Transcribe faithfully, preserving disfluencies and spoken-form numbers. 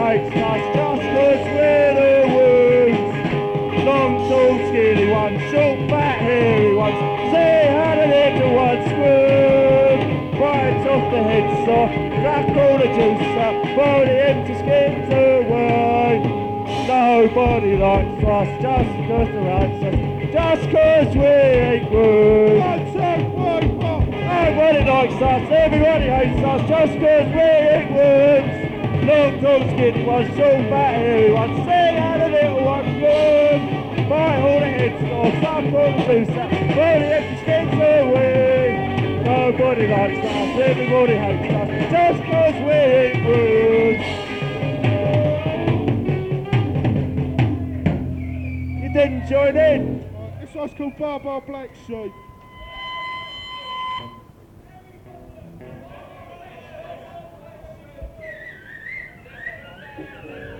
hates us just 'cause we're the Woods. Long, tall, skinny ones, short, fat, hairy ones. Say how the little ones squirm. Bites off the head soft, crack all the juice up, pour the empty skins away. Nobody likes us just 'cause they're us, just 'cause we ain't Woods. One, two, three, four. Nobody likes us, everybody hates us just 'cause we ain't Woods. Long, tall, skinny ones, short, fat, hairy ones. Say how the little ones squirm. Bite all the heads off, suck all the juice up, pour the empty skins away. Nobody likes us, everybody hates us, just 'cause we ain't Woods. You didn't join in. This one's called Bar Bar Black Sheep. Thank you.